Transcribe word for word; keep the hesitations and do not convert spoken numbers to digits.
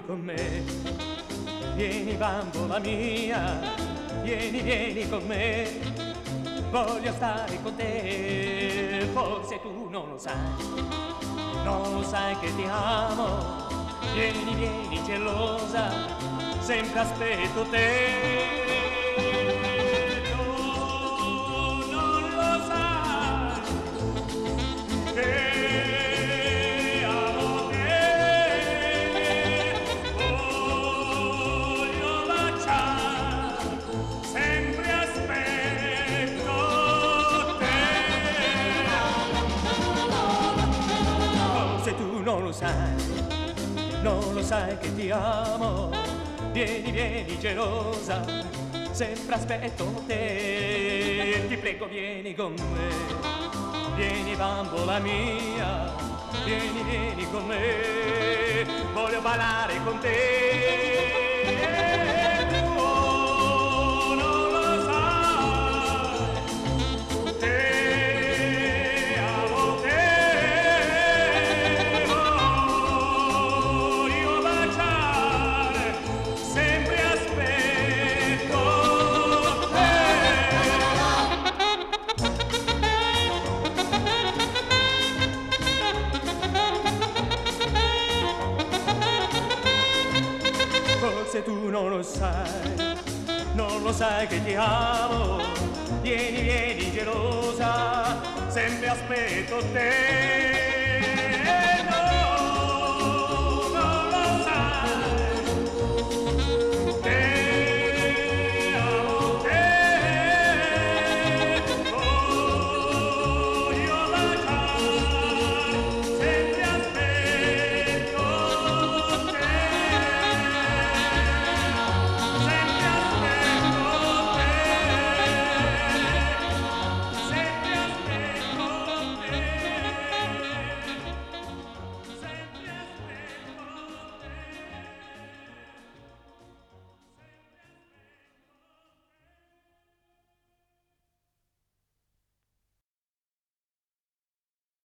con me. Vieni bambola mia, vieni, vieni con me, voglio stare con te, forse tu non lo sai, non lo sai che ti amo, vieni, vieni gelosa, sempre aspetto te. Non lo sai, non lo sai che ti amo, vieni, vieni gelosa, sempre aspetto te, ti prego vieni con me, vieni bambola mia, vieni, vieni con me, voglio ballare con te. Forse tu non lo sai, non lo sai che ti amo, vieni, vieni gelosa, sempre aspetto te.